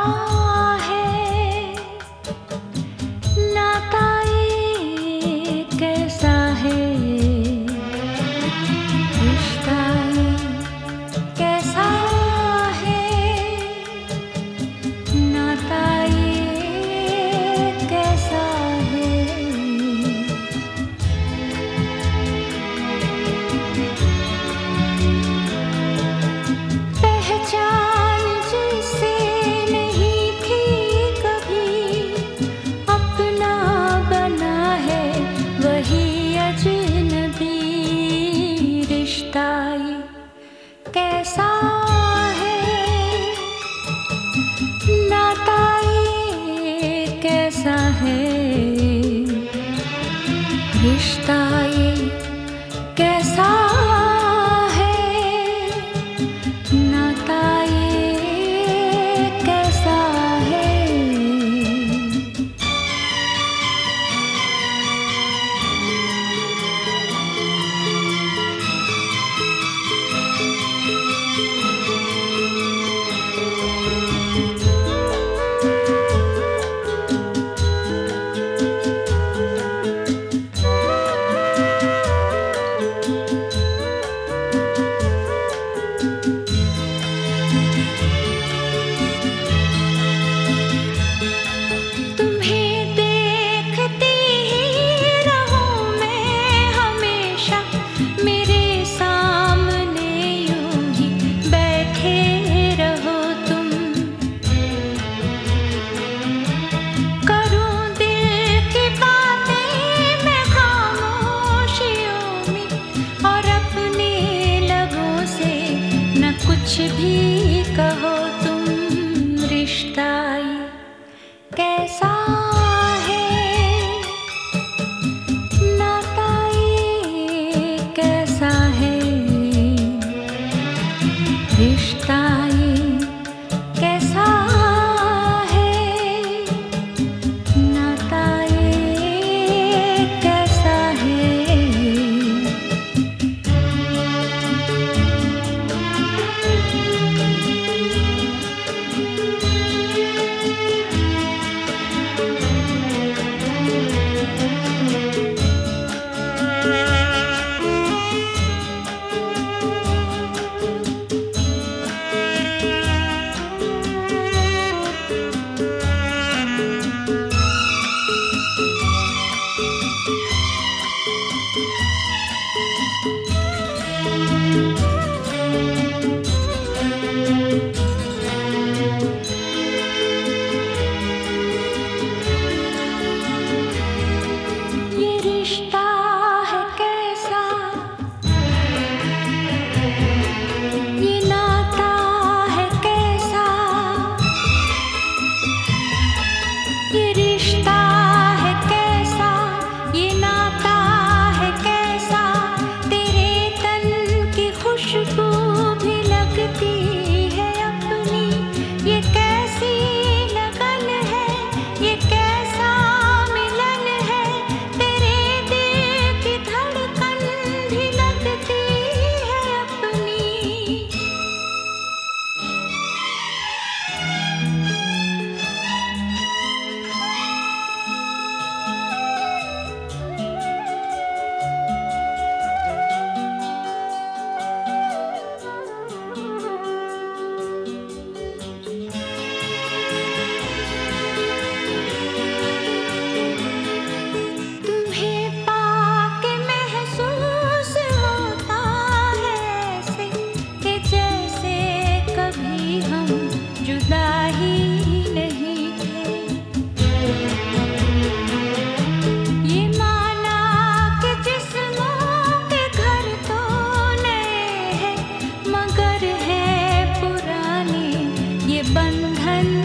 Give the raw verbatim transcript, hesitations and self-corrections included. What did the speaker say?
है नाता ये कैसा है, रिश्ता ये कैसा है, नाता ये कैसा है। पहचान जिसे नहीं थी कभी अपना बना है वही अजनबी, रिश्ता ये कैसा है, नाता ये कैसा है, रिश्ता ये कैसा है, नाता ये कैसा है। तुम्हें देखती ही रहूं मैं हमेशा, मेरे सामने यूं ही बैठे रहो तुम। करूं दिल की बातें मैं खामोशियों में, और अपने लबों से न कुछ भी कहो तुम, रिश्ता ये कैसा है, नाता ये कैसा है, रिश्ता ये कैसा है, नाता ये कैसा है। ये रिश्ता है कैसा, ये नाता है कैसा, ये रिश्ता है कैसा, ये नाता है कैसा, तेरे तन की खुशबू भी लगती है अपनी, ये कैसी लगन है, ये कैसा मिलन है, तेरे दिल की धड़कन भी लगती है अपनी। तुम्हें पाके महसूस होता है ऐसे कि जैसे कभी हम जुदा ही नहीं थे। ये माना कि जिस्मों के घर तो नए हैं, मगर है पुराने ये बंधन